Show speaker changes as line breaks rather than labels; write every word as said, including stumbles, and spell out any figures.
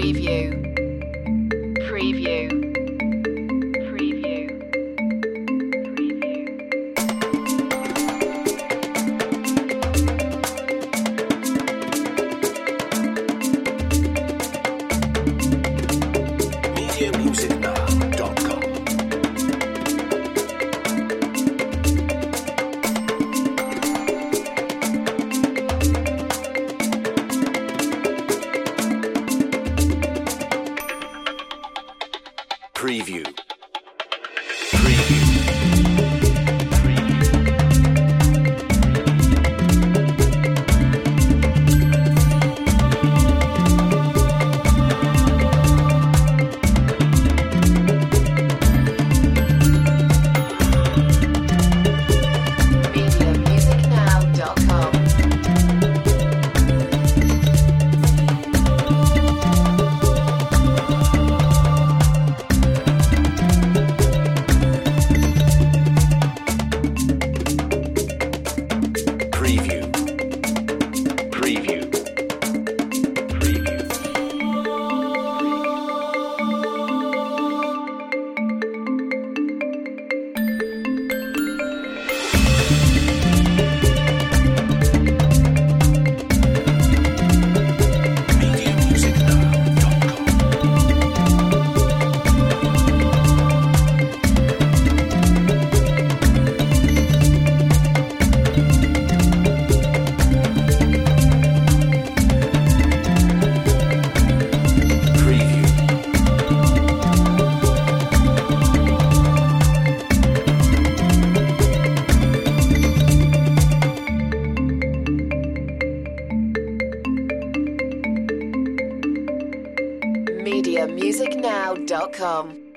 Preview. Preview. Preview.
media music now dot com. Preview. Preview.
media music now dot com.
Preview. Preview. Preview. media music now dot com. Preview.
media music now dot com.